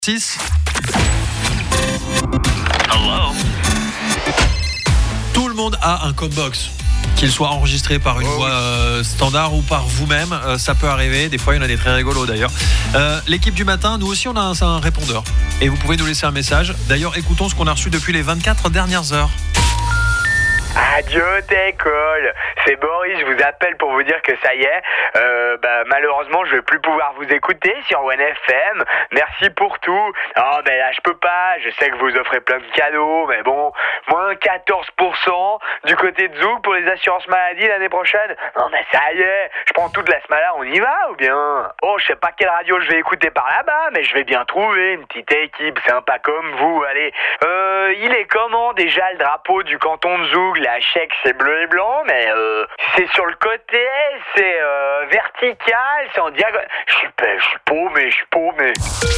6. Tout le monde a un code box, qu'il soit enregistré par une voix standard ou par vous-même, ça peut arriver. Des fois, il y en a des très rigolos d'ailleurs. L'équipe du matin, nous aussi, on a un répondeur. Et vous pouvez nous laisser un message. D'ailleurs, écoutons ce qu'on a reçu depuis les 24 dernières heures. Adieu t'école, c'est Boris, je vous appelle pour vous dire que ça y est, malheureusement je vais plus pouvoir vous écouter sur OneFM, merci pour tout. Non mais là je peux pas, je sais que vous offrez plein de cadeaux, mais bon, moins 14% du côté de Zouk pour les assurances maladie l'année prochaine. Non mais ça y est, je prends toute la semaine là, on y va ou bien? Oh je sais pas quelle radio je vais écouter par là-bas, mais je vais bien trouver une petite équipe sympa comme vous, allez. Il est comment déjà le drapeau du canton de Zouk? La chèque c'est bleu et blanc, mais c'est sur le côté, c'est vertical, c'est en diagonale. Je suis paumé.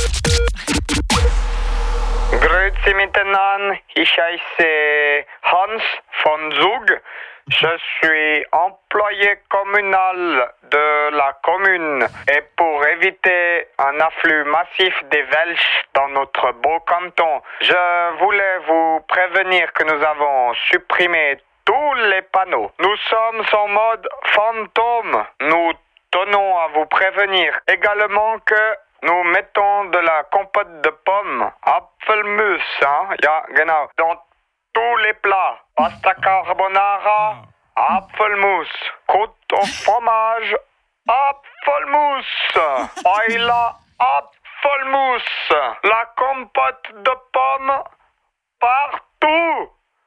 Grüezi miteinander, ich heiße Hans von Zug. Je suis employé communal de la commune et pour éviter un afflux massif des Welsh dans notre beau canton, je voulais vous prévenir que nous avons supprimé tous les panneaux. Nous sommes en mode fantôme. Nous tenons à vous prévenir également que nous mettons de la compote de pommes, Apfelmus, ja, genau, dans tous les plats. Pasta carbonara, Apfelmus. Côte au fromage, Apfelmus. Paella, Apfelmus. La compote de pommes partout.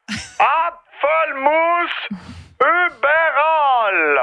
Apfelmus Uberal.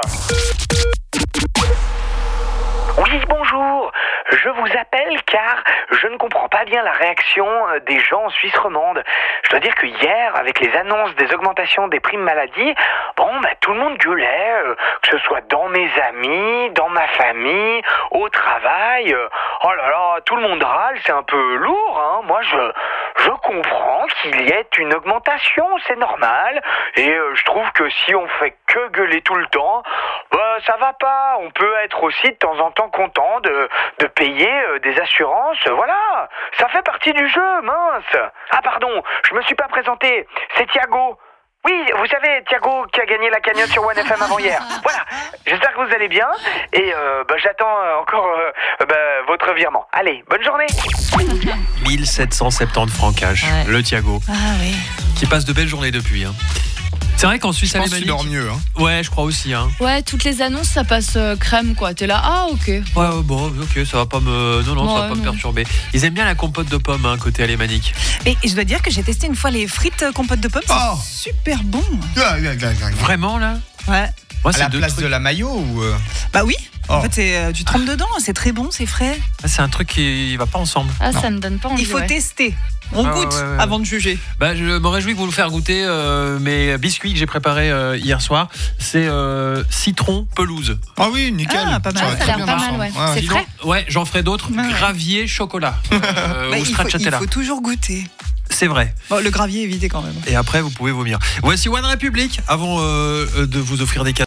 Oui, bonjour. Je vous appelle car je ne comprends pas bien la réaction des gens en Suisse romande. Je dois dire que hier, avec les annonces des augmentations des primes maladie, tout le monde gueulait, que ce soit dans mes amis, dans ma famille, au travail. Oh là là, tout le monde râle, c'est un peu lourd, hein. Moi, je comprends qu'il y ait une augmentation, c'est normal. Et je trouve que si on fait que gueuler tout le temps, ça va pas. On peut être aussi de temps en temps content de payer des assurances. Voilà, ça fait partie du jeu, mince. Ah pardon, je me suis pas présenté. C'est Thiago. Oui, vous savez, Thiago qui a gagné la cagnotte sur OneFM avant hier. Voilà, j'espère que vous allez bien. Et j'attends encore votre virement. Allez, bonne journée. 1770 francs cash, le Thiago. Ah oui. Qui passe de belles journées depuis. C'est vrai qu'en Suisse je pense alémanique, qu'il dort mieux. Ouais, je crois aussi. Ouais, toutes les annonces, ça passe crème, quoi. T'es là, ah, ok. Ouais, bon, ok, ça va pas me... ça va pas me perturber. Ils aiment bien la compote de pommes, côté alémanique. Et je dois dire que j'ai testé une fois les frites compote de pommes, c'est super bon. Vraiment, là? Ouais. Moi, à la place de la mayo ou Bah oui. En fait, tu trempes dedans, c'est très bon, c'est frais. C'est un truc qui va pas ensemble. Ah, ça me donne pas envie. Il faut tester. On goûte avant de juger. Je me réjouis de vous faire goûter mes biscuits que j'ai préparés hier soir. C'est citron pelouse. Ah oui, nickel. Ah, pas mal. Ça a l'air pas mal, ouais. C'est Sinon, frais. j'en ferai d'autres. Gravier chocolat ou stracciatella. Il faut toujours goûter. C'est vrai. Bon, le gravier évitez quand même. Et après, vous pouvez vomir. Voici One Republic avant de vous offrir des cadeaux.